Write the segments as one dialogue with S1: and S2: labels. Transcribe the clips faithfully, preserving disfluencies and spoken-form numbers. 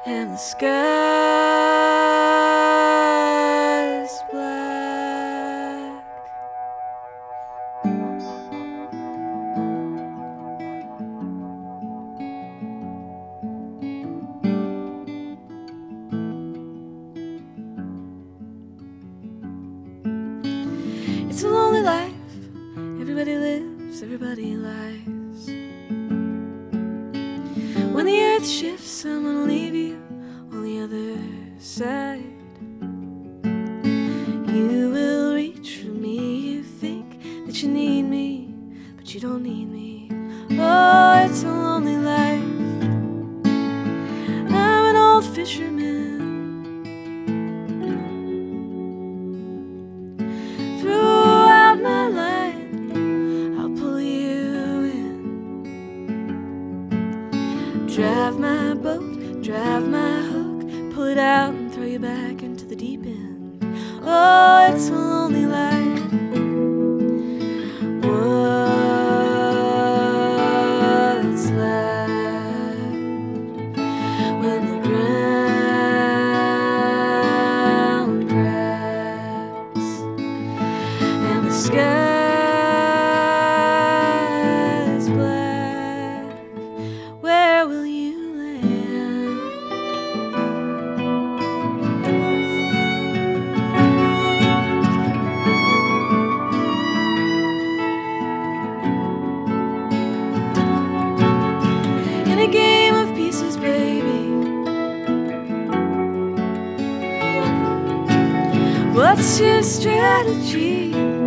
S1: and the sky's black. It's a lonely life. Everybody lives, everybody lies. When the earth shifts, someone will leave you on the other side. You will reach for me, you think that you need me, but you don't need me. Oh, it's a lonely life. I'm an old fisherman. Throughout my line, I'll pull you in. Drive my boat, drive my hook, pull it out and throw you back into the deep end. Oh, it's a lonely life. What's left when the ground cracks and the sky's black? Where will you land? In a game of pieces, baby. What's your strategy?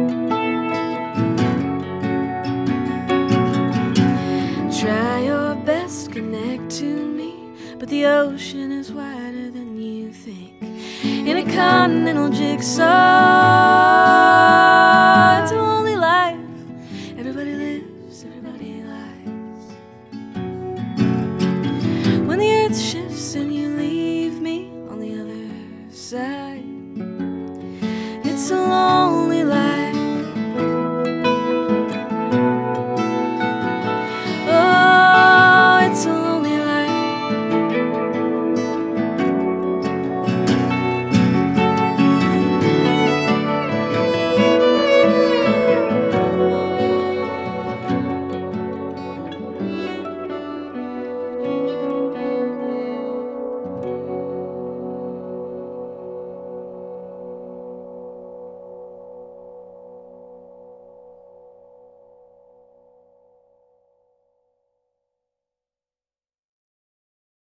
S1: Try your best, connect to me, but the ocean is wider than you think. In a continental jigsaw